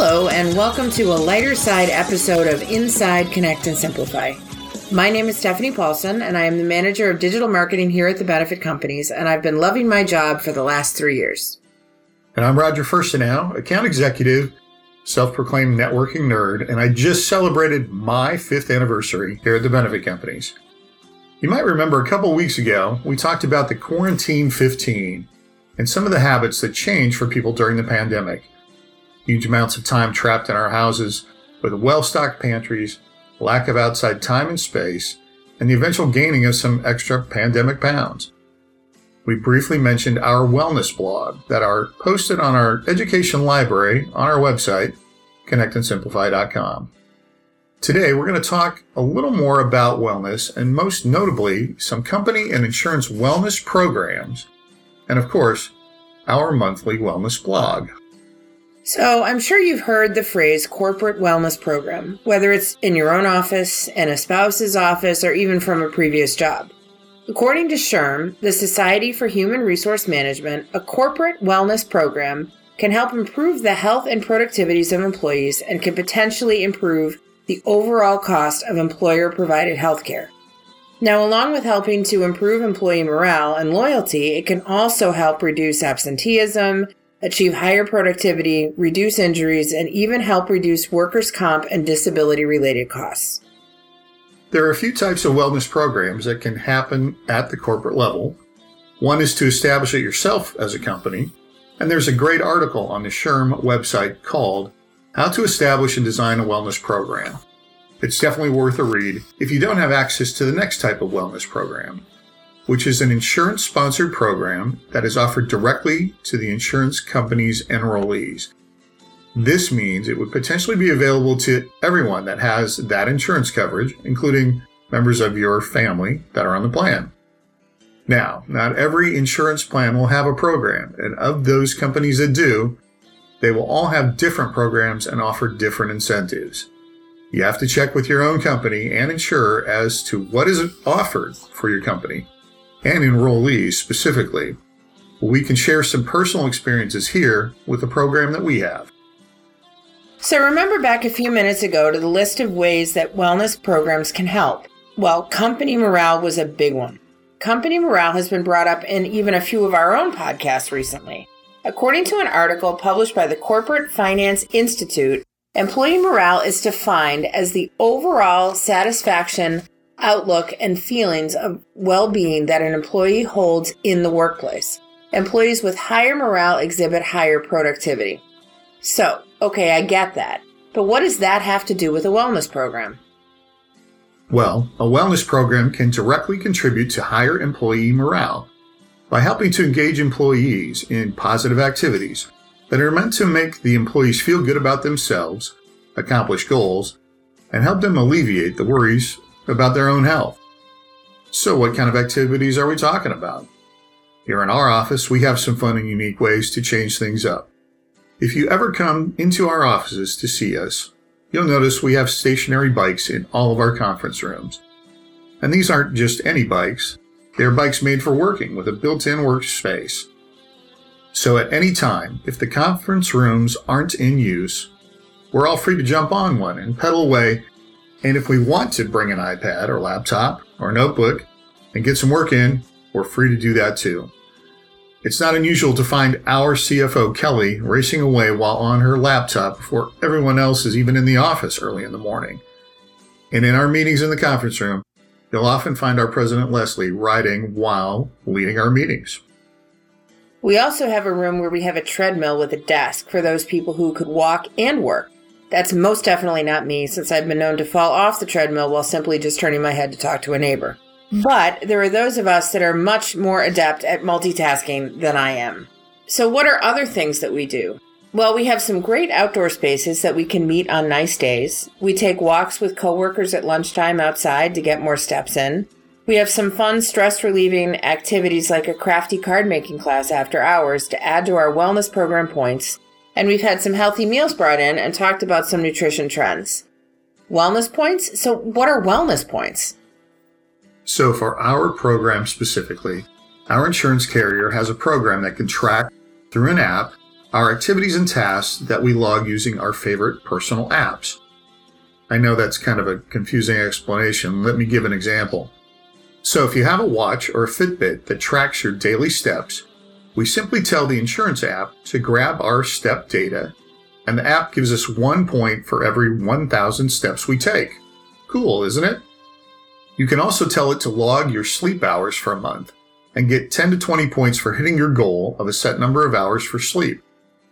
Hello, and welcome to a lighter side episode of Inside Connect and Simplify. My name is Stephanie Paulson, and I am the manager of digital marketing here at the Benefit Companies, and I've been loving my job for the last 3 years. And I'm Roger Firstenow, account executive, self-proclaimed networking nerd, and I just celebrated my 5th anniversary here at the Benefit Companies. You might remember a couple weeks ago, we talked about the Quarantine 15 and some of the habits that changed for people during the pandemic. Huge amounts of time trapped in our houses with well-stocked pantries, lack of outside time and space, and the eventual gaining of some extra pandemic pounds. We briefly mentioned our wellness blog that are posted on our education library on our website, connectandsimplify.com. Today, we're going to talk a little more about wellness and most notably, some company and insurance wellness programs, and of course, our monthly wellness blog. So I'm sure you've heard the phrase corporate wellness program, whether it's in your own office, in a spouse's office, or even from a previous job. According to SHRM, the Society for Human Resource Management, a corporate wellness program can help improve the health and productivities of employees and can potentially improve the overall cost of employer-provided healthcare. Now, along with helping to improve employee morale and loyalty, it can also help reduce absenteeism, achieve higher productivity, reduce injuries, and even help reduce workers' comp and disability-related costs. There are a few types of wellness programs that can happen at the corporate level. One is to establish it yourself as a company, and there's a great article on the SHRM website called How to Establish and Design a Wellness Program. It's definitely worth a read if you don't have access to the next type of wellness program, which is an insurance-sponsored program that is offered directly to the insurance company's enrollees. This means it would potentially be available to everyone that has that insurance coverage, including members of your family that are on the plan. Now, not every insurance plan will have a program, and of those companies that do, they will all have different programs and offer different incentives. You have to check with your own company and insurer as to what is offered for your company and enrollees specifically. We can share some personal experiences here with the program that we have. So remember back a few minutes ago to the list of ways that wellness programs can help. Well, company morale was a big one. Company morale has been brought up in even a few of our own podcasts recently. According to an article published by the Corporate Finance Institute, employee morale is defined as the overall satisfaction, outlook, and feelings of well-being that an employee holds in the workplace. Employees with higher morale exhibit higher productivity. So, okay, I get that. But what does that have to do with a wellness program? Well, a wellness program can directly contribute to higher employee morale by helping to engage employees in positive activities that are meant to make the employees feel good about themselves, accomplish goals, and help them alleviate the worries about their own health. So what kind of activities are we talking about? Here in our office, we have some fun and unique ways to change things up. If you ever come into our offices to see us, you'll notice we have stationary bikes in all of our conference rooms. And these aren't just any bikes. They're bikes made for working with a built-in workspace. So at any time, if the conference rooms aren't in use, we're all free to jump on one and pedal away. And if we want to bring an iPad or laptop or notebook and get some work in, we're free to do that too. It's not unusual to find our CFO, Kelly, racing away while on her laptop before everyone else is even in the office early in the morning. And in our meetings in the conference room, you'll often find our President, Leslie, riding while leading our meetings. We also have a room where we have a treadmill with a desk for those people who could walk and work. That's most definitely not me, since I've been known to fall off the treadmill while simply just turning my head to talk to a neighbor. But there are those of us that are much more adept at multitasking than I am. So what are other things that we do? Well, we have some great outdoor spaces that we can meet on nice days. We take walks with coworkers at lunchtime outside to get more steps in. We have some fun, stress-relieving activities like a crafty card-making class after hours to add to our wellness program points. And we've had some healthy meals brought in and talked about some nutrition trends. Wellness points? So what are wellness points? So for our program specifically, our insurance carrier has a program that can track through an app are activities and tasks that we log using our favorite personal apps. I know that's kind of a confusing explanation. Let me give an example. So if you have a watch or a Fitbit that tracks your daily steps, we simply tell the insurance app to grab our step data, and the app gives us 1 point for every 1,000 steps we take. Cool, isn't it? You can also tell it to log your sleep hours for a month and get 10 to 20 points for hitting your goal of a set number of hours for sleep.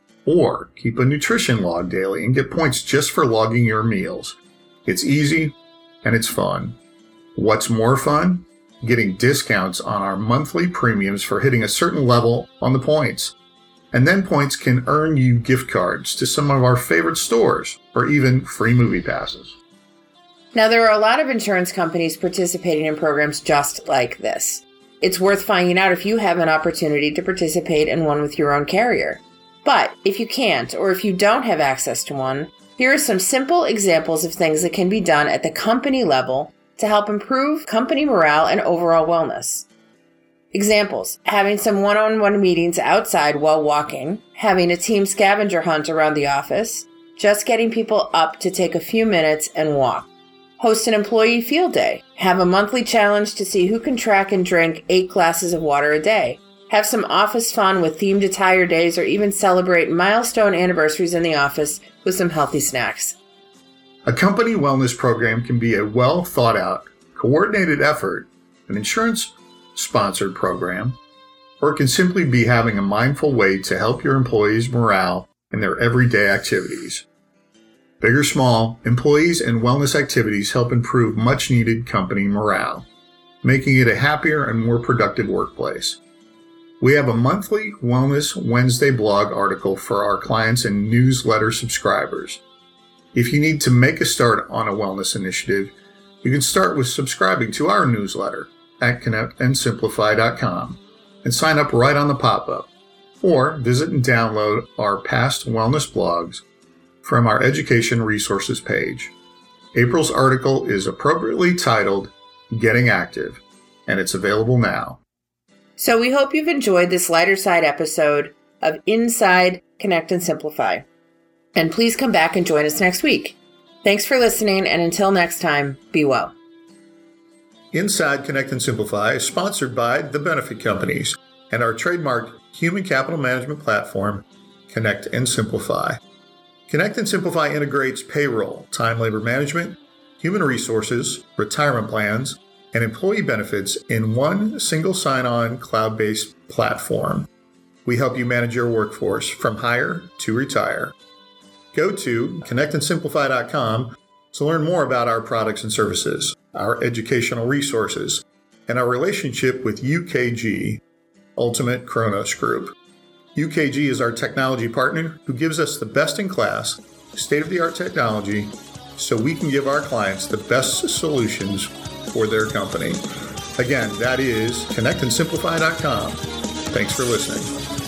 Or keep a nutrition log daily and get points just for logging your meals. It's easy and it's fun. What's more fun? Getting discounts on our monthly premiums for hitting a certain level on the points. And then points can earn you gift cards to some of our favorite stores or even free movie passes. Now, there are a lot of insurance companies participating in programs just like this. It's worth finding out if you have an opportunity to participate in one with your own carrier. But if you can't, or if you don't have access to one, here are some simple examples of things that can be done at the company level to help improve company morale and overall wellness. Examples: having some one-on-one meetings outside while walking, having a team scavenger hunt around the office, just getting people up to take a few minutes and walk. Host an employee field day. Have a monthly challenge to see who can track and drink 8 glasses of water a day. Have some office fun with themed attire days, or even celebrate milestone anniversaries in the office with some healthy snacks. A company wellness program can be a well thought out, coordinated effort, an insurance-sponsored program, or it can simply be having a mindful way to help your employees' morale in their everyday activities. Big or small, employees and wellness activities help improve much-needed company morale, making it a happier and more productive workplace. We have a monthly Wellness Wednesday blog article for our clients and newsletter subscribers. If you need to make a start on a wellness initiative, you can start with subscribing to our newsletter at connectandsimplify.com and sign up right on the pop-up, or visit and download our past wellness blogs from our education resources page. April's article is appropriately titled Getting Active, and it's available now. So we hope you've enjoyed this lighter side episode of Inside Connect and Simplify. And please come back and join us next week. Thanks for listening, and until next time, be well. Inside Connect and Simplify is sponsored by The Benefit Companies and our trademarked human capital management platform, Connect and Simplify. Connect and Simplify integrates payroll, time labor management, human resources, retirement plans, and employee benefits in one single sign-on cloud-based platform. We help you manage your workforce from hire to retire. Go to connectandsimplify.com to learn more about our products and services, our educational resources, and our relationship with UKG, Ultimate Kronos Group. UKG is our technology partner who gives us the best-in-class, state-of-the-art technology so we can give our clients the best solutions for their company. Again, that is connectandsimplify.com. Thanks for listening.